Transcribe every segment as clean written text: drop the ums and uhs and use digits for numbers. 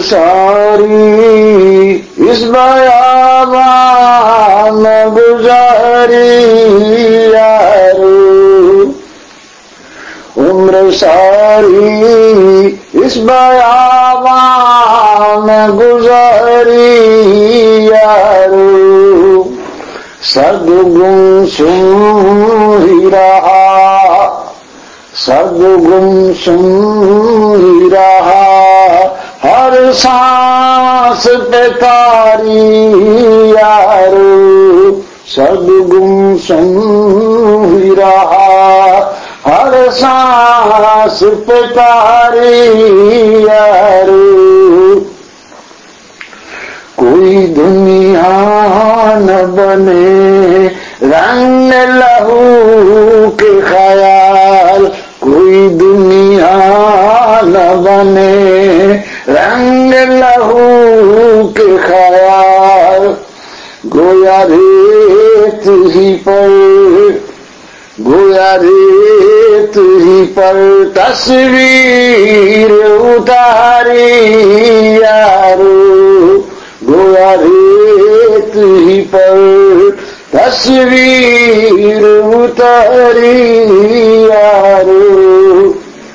ساری اس بیابان گزاری یارو، عمر ساری اس بیابان گزاری یارو، سرد گمسم ہی رہا، سرد گمسم ہی رہا، ہر سانس پہ تاری یارو، سرد گمسم ہی رہا، ہر سانس پہ تاری یارو، کوئی دنیا نہ بنے رنگ لہو کے خیال، کوئی دنیا نہ بنے رنگ لہو کے خیال، گویا ریت ہی پر، گویا ریت ہی پر تصویر اتاری یارو، گویا ریت ہی پر تصویر اتاری یارو،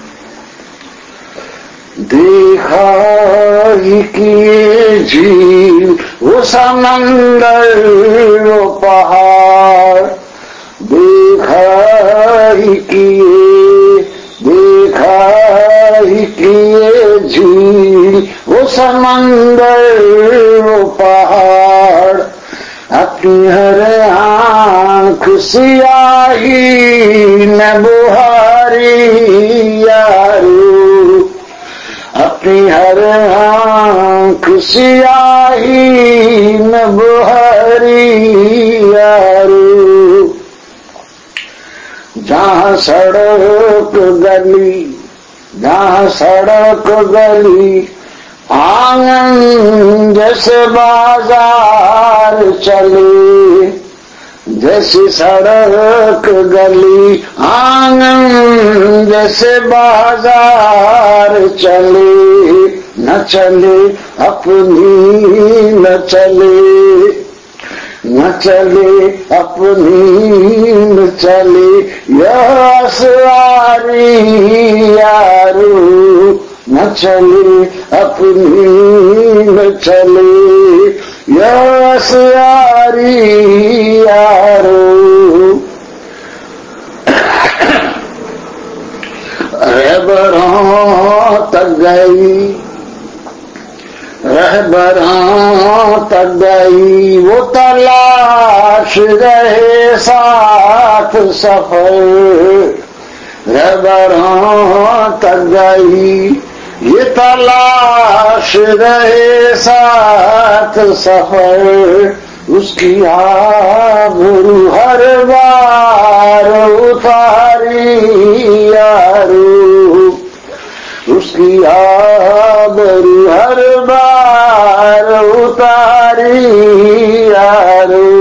دیکھا ہی کیے جھیل وہ سمندر وہ پہاڑ، دیکھا ہی کیے، دیکھا ہی کیے جھیل وہ سمندر وہ پہاڑ، اپنی ہر آنکھ سیاہی میں بہاری یارو، اپنی ہر آنکھ سیاہی میں بہاری یارو، جہاں سڑک گلی، جہاں سڑک گلی آنگن جیسے بازار چلے، جیسے سڑک گلی آنگن جیسے بازار چلے، نہ چلے اپنی نہ چلے، نہ چلے اپنی نہ چلے یہ اسواری یارو، نہ چلے اپنی نہ چلے یہ اسواری یارو، رہبراں تک گئی، رہبراں تک گئی وہ تلاش رہے ساتھ سفر، رہبراں تک گئی یہ تلاش رہے ساتھ سفر، اس کی آبرو ہر بار اتاری یارو، اس کی آبرو ہر بار اتاری یارو،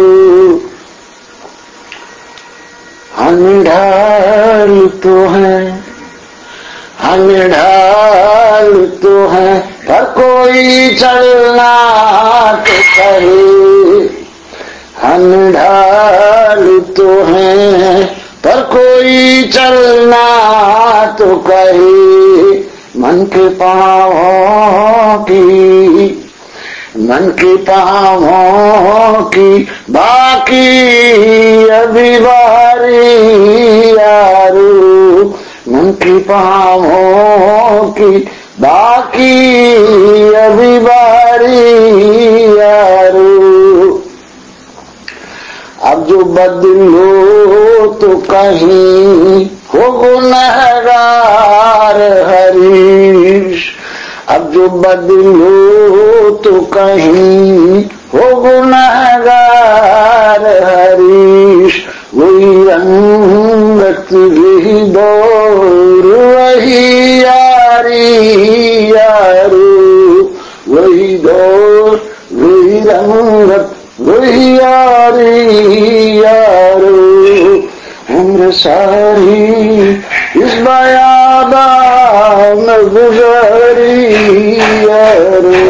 ہم ڈھال تو ہیں، ہم ڈھال تو ہیں پر کوئی چلنا تو کہے، ہم ڈھال تو ہیں پر کوئی چلنا تو کہے، من کے پاؤں کی، من کے پاؤں کی باقی ابھی باری یارو، من کے پاؤں کی باقی ابھی باری یارو، اب جو بدلو تو کہیں ہو گنہگار حریش، اب جو بدلو تو کہیں ہو گنہگار حریش، وہی رنگت وہی دور وہی یاری یارو، وہی دور وہی رنگت وہی یاری یارو، عمر ساری اس بیابان گزری یارو۔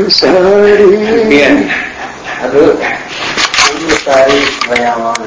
sari Aduh, ini tari bayangan.